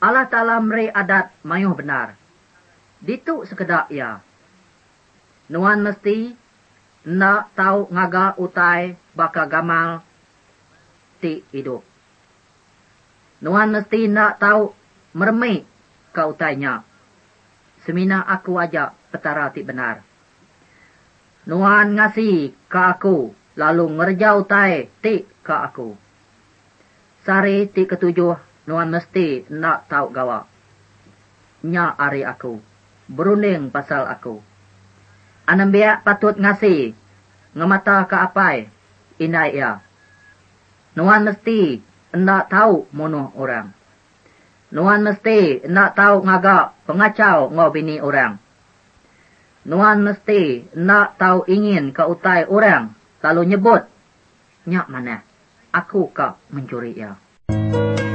Allah Ta'ala meri adat mayuh benar. Ditu sekedak ya. Nuan mesti nak tahu ngaga utai baka gamal ti hidup. Nuan mesti nak tahu meremik ke utainya. Semina aku ajak petara ti benar. Nuan ngasih ke aku, lalu ngerja utai ti ke aku. Sari ti ketujuh, nuan mesti nak tahu gawa. Nya ari aku, berunding pasal aku. Anem biak patut ngasih, ngemata ke apai, inai ya. Nuan mesti nak tahu munuh orang. Nuan mesti nak tahu ngaga pengacau ngau bini orang. Nuan mesti nak tahu ingin ke utai orang, lalu nyebut, nyak mana, aku ke mencuri ya.